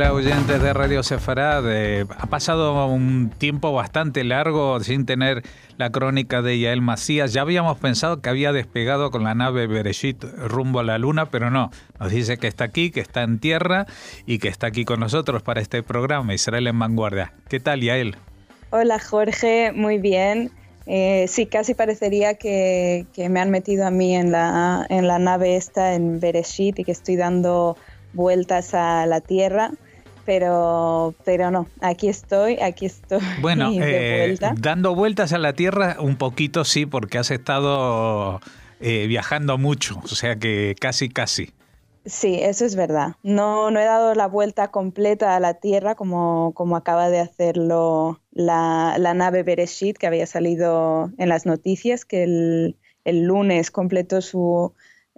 Hola oyentes de Radio Sefarad. Ha pasado un tiempo bastante largo sin tener la crónica de Yael Macías. Ya habíamos pensado que había despegado con la nave Bereshit rumbo a la Luna, pero no. Nos dice que está aquí, que está en tierra y que está aquí con nosotros para este programa, Israel en Vanguardia. ¿Qué tal, Yael? Hola, Jorge. Muy bien. Sí, casi parecería que me han metido a mí en la nave esta, en Bereshit, y que estoy dando vueltas a la Tierra, pero no, aquí estoy bueno, de vuelta. Dando vueltas a la Tierra un poquito sí, porque has estado viajando mucho, o sea que casi. Sí, eso es verdad. No he dado la vuelta completa a la Tierra como acaba de hacerlo la nave Bereshit, que había salido en las noticias, que el lunes completó su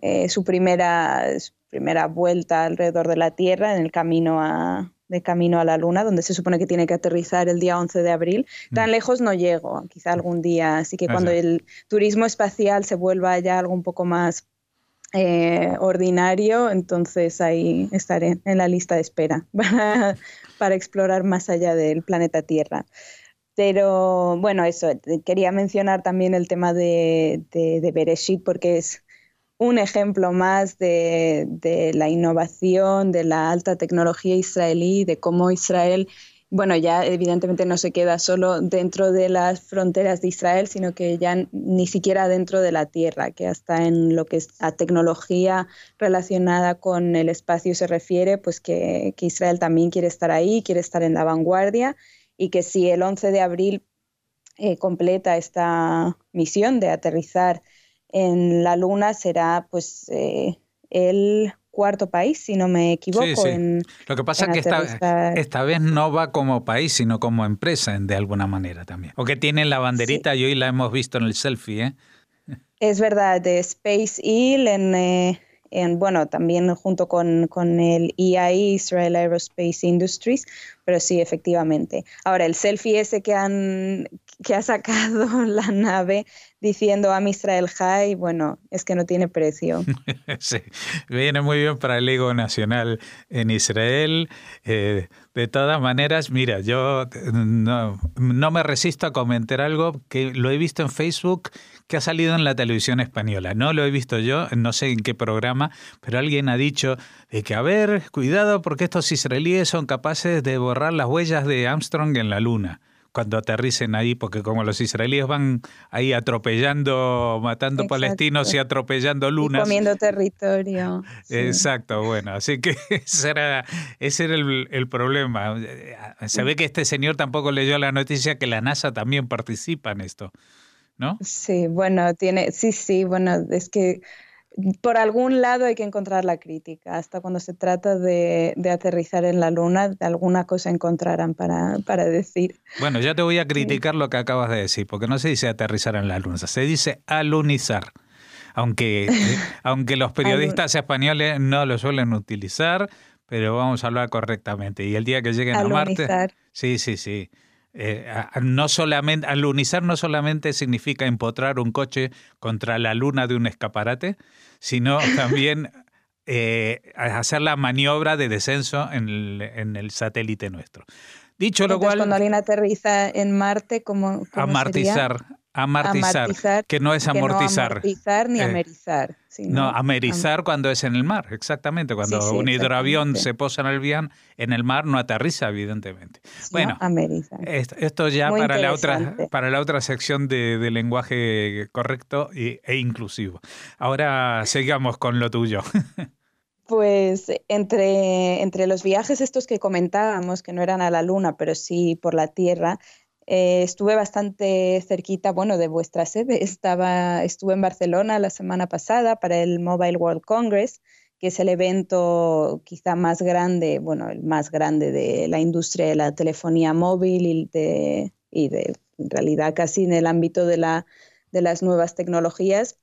primera vuelta alrededor de la Tierra en el camino a la Luna, donde se supone que tiene que aterrizar el día 11 de abril. Tan lejos no llego, quizá algún día. Así que cuando el turismo espacial se vuelva ya algo un poco más ordinario, entonces ahí estaré en la lista de espera para explorar más allá del planeta Tierra. Pero bueno, eso, quería mencionar también el tema de Bereshit, porque es un ejemplo más de la innovación, de la alta tecnología israelí, de cómo Israel, bueno, ya evidentemente no se queda solo dentro de las fronteras de Israel, sino que ya ni siquiera dentro de la tierra, que hasta en lo que es a tecnología relacionada con el espacio se refiere, pues que Israel también quiere estar ahí, quiere estar en la vanguardia, y que si el 11 de abril completa esta misión de aterrizar en la Luna, será pues el cuarto país, si no me equivoco. Sí. Lo que pasa es que esta vez no va como país, sino como empresa, de alguna manera también. O que tienen la banderita, sí. Y hoy la hemos visto en el selfie, ¿eh? Es verdad, de Space Hill, bueno, también junto con el EAI, Israel Aerospace Industries, pero sí, efectivamente. Ahora, el selfie ese que ha sacado la nave diciendo Am Israel High, bueno, es que no tiene precio. Sí, viene muy bien para el ego nacional en Israel. De todas maneras, mira, yo no me resisto a comentar algo que lo he visto en Facebook, que ha salido en la televisión española. No lo he visto yo, no sé en qué programa, pero alguien ha dicho de que, a ver, cuidado porque estos israelíes son capaces de borrar las huellas de Armstrong en la Luna cuando aterricen ahí, porque como los israelíes van ahí atropellando, matando Exacto. Palestinos y atropellando lunas. Y comiendo territorio. Sí. Exacto, bueno, así que ese era el problema. Se ve que este señor tampoco leyó la noticia que la NASA también participa en esto, ¿no? Sí, bueno, bueno, es que por algún lado hay que encontrar la crítica. Hasta cuando se trata de aterrizar en la Luna, alguna cosa encontrarán para decir. Bueno, ya te voy a criticar lo que acabas de decir, porque no se dice aterrizar en la Luna, se dice alunizar. Aunque los periodistas españoles no lo suelen utilizar, pero vamos a hablar correctamente. Y el día que lleguen a Marte... Sí. No solamente, alunizar no solamente significa empotrar un coche contra la luna de un escaparate, sino también hacer la maniobra de descenso en el satélite nuestro. Dicho lo cual... cuando alguien aterriza en Marte, ¿cómo amartizar, sería? Amartizar, que no es amortizar. No amortizar ni amerizar. No, amerizar cuando es en el mar, exactamente. Cuando un hidroavión se posa en el mar, no aterriza, evidentemente. Sí, bueno, esto ya para la otra sección de lenguaje correcto e inclusivo. Ahora sigamos con lo tuyo. Pues entre los viajes estos que comentábamos, que no eran a la Luna, pero sí por la Tierra, estuve bastante cerquita, bueno, de vuestra sede. Estuve en Barcelona la semana pasada para el Mobile World Congress, que es el evento quizá más grande, bueno, el más grande de la industria de la telefonía móvil y de en realidad casi en el ámbito de las nuevas tecnologías.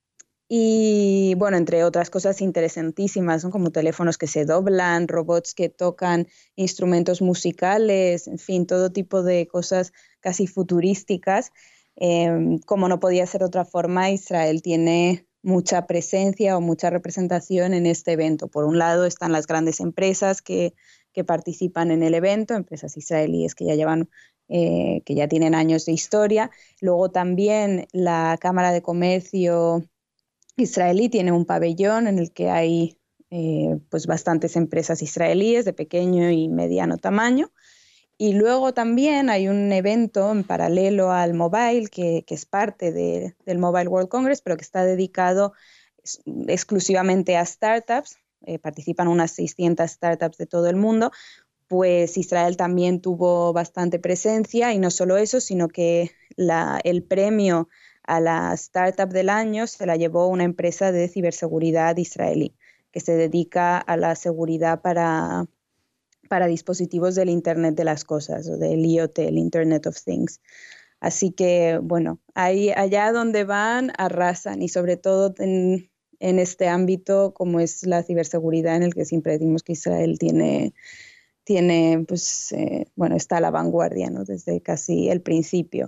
Y bueno, entre otras cosas interesantísimas, ¿no? Como teléfonos que se doblan, robots que tocan instrumentos musicales, en fin, todo tipo de cosas casi futurísticas. Como no podía ser de otra forma, Israel tiene mucha presencia o mucha representación en este evento. Por un lado están las grandes empresas que que participan en el evento, empresas israelíes que ya llevan, que ya tienen años de historia. Luego también la Cámara de Comercio israelí tiene un pabellón en el que hay pues bastantes empresas israelíes de pequeño y mediano tamaño. Y luego también hay un evento en paralelo al Mobile, que es parte del Mobile World Congress, pero que está dedicado exclusivamente a startups. Participan unas 600 startups de todo el mundo. Pues Israel también tuvo bastante presencia, y no solo eso, sino que el premio a la startup del año se la llevó una empresa de ciberseguridad israelí, que se dedica a la seguridad para dispositivos del Internet de las cosas, o del IoT, el Internet of Things. Así que, bueno, allá donde van, arrasan, y sobre todo en este ámbito como es la ciberseguridad, en el que siempre decimos que Israel tiene pues, bueno, está a la vanguardia, ¿no? Desde casi el principio.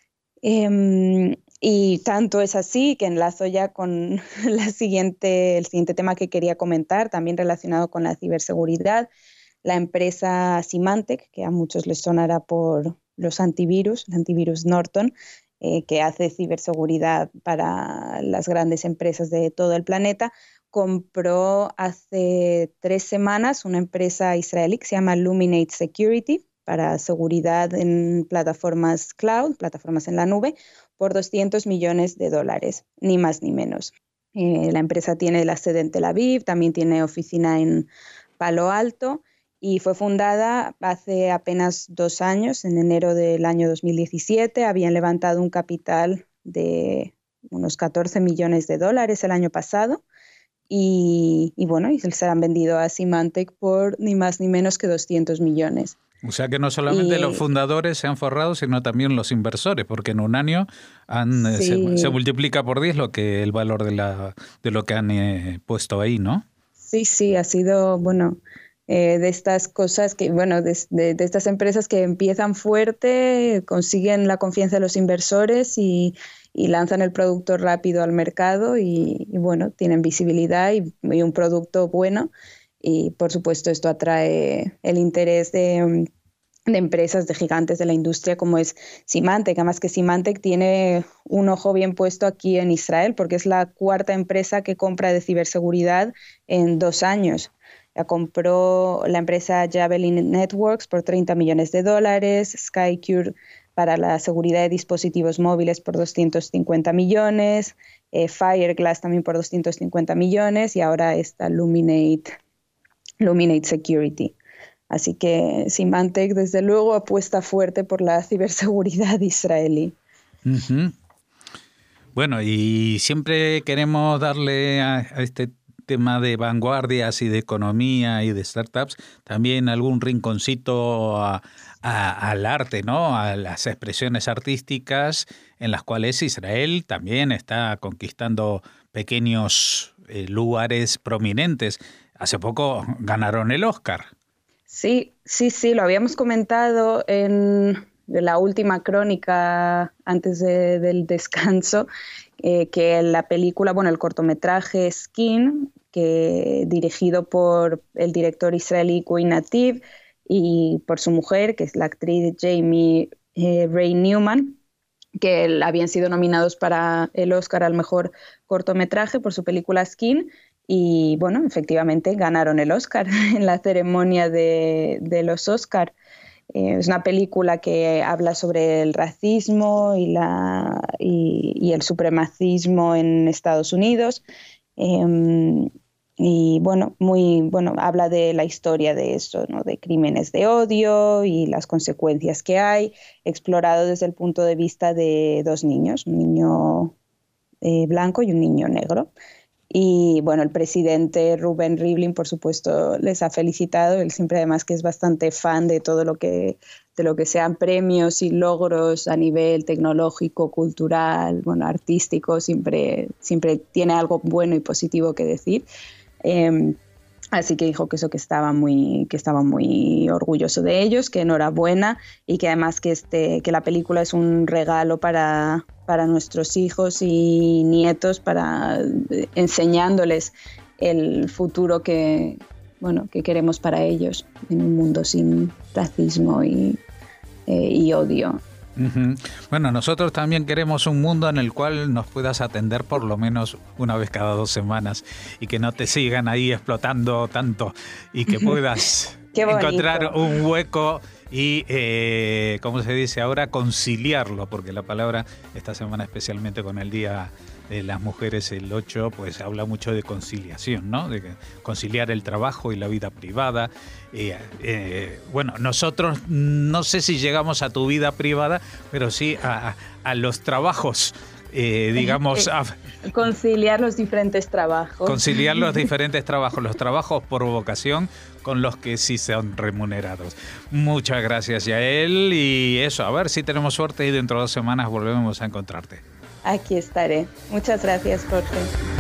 Y tanto es así que enlazo ya con el siguiente tema que quería comentar, también relacionado con la ciberseguridad. La empresa Symantec, que a muchos les sonará por los antivirus, el antivirus Norton, que hace ciberseguridad para las grandes empresas de todo el planeta, compró hace 3 semanas una empresa israelí que se llama Luminate Security, para seguridad en plataformas cloud, plataformas en la nube, por $200 millones, ni más ni menos. La empresa tiene la sede en Tel Aviv, también tiene oficina en Palo Alto, y fue fundada hace apenas 2 años, en enero del año 2017. Habían levantado un capital de unos $14 millones el año pasado, y bueno, y se han vendido a Symantec por ni más ni menos que 200 millones. O sea que no solamente los fundadores se han forrado, sino también los inversores, porque en un año se multiplica por 10 el valor de lo que han puesto ahí, ¿no? Sí, ha sido, bueno, de estas cosas que, bueno, de estas empresas que empiezan fuerte, consiguen la confianza de los inversores y lanzan el producto rápido al mercado, y bueno, tienen visibilidad y un producto bueno. Y por supuesto esto atrae el interés de empresas, de gigantes de la industria como es Symantec. Además que Symantec tiene un ojo bien puesto aquí en Israel, porque es la 4ª empresa que compra de ciberseguridad en 2 años. La compró la empresa Javelin Networks por $30 millones, Skycure para la seguridad de dispositivos móviles por 250 millones, Fireglass también por 250 millones, y ahora está Luminate Security. Así que Symantec, desde luego, apuesta fuerte por la ciberseguridad israelí. Uh-huh. Bueno, y siempre queremos darle a este tema de vanguardias y de economía y de startups también algún rinconcito al arte, ¿no? A las expresiones artísticas, en las cuales Israel también está conquistando pequeños lugares prominentes. Hace poco ganaron el Oscar. Sí, lo habíamos comentado en la última crónica antes del descanso, que la película, bueno, el cortometraje Skin, que dirigido por el director israelí Guy Nativ y por su mujer, que es la actriz Jamie Ray Newman, que habían sido nominados para el Oscar al mejor cortometraje por su película Skin. Y bueno, efectivamente ganaron el Oscar en la ceremonia de los Oscar. Es una película que habla sobre el racismo y el supremacismo en Estados Unidos. Y bueno, habla de la historia de eso, ¿no? De crímenes de odio y las consecuencias que hay, explorado desde el punto de vista de 2 niños, un niño blanco y un niño negro. Y bueno, el presidente Reuven Rivlin, por supuesto, les ha felicitado. Él siempre, además, que es bastante fan de todo lo que sean premios y logros a nivel tecnológico, cultural, bueno, artístico, siempre tiene algo bueno y positivo que decir. Así que dijo que estaba muy orgulloso de ellos, que enhorabuena, y que además que la película es un regalo para nuestros hijos y nietos, para enseñándoles el futuro que bueno, que queremos para ellos en un mundo sin racismo y odio. Uh-huh. Bueno, nosotros también queremos un mundo en el cual nos puedas atender por lo menos una vez cada 2 semanas y que no te sigan ahí explotando tanto y que puedas encontrar un hueco y, ¿cómo se dice ahora? Conciliarlo, porque la palabra esta semana, especialmente con el Día de las Mujeres, el 8, pues habla mucho de conciliación, ¿no? De conciliar el trabajo y la vida privada. Bueno, nosotros no sé si llegamos a tu vida privada, pero sí a los trabajos, digamos... conciliar los diferentes trabajos. Conciliar los diferentes trabajos, los trabajos por vocación con los que sí son remunerados. Muchas gracias, Yael, y eso, a ver si tenemos suerte y dentro de 2 semanas volvemos a encontrarte. Aquí estaré. Muchas gracias, Jorge.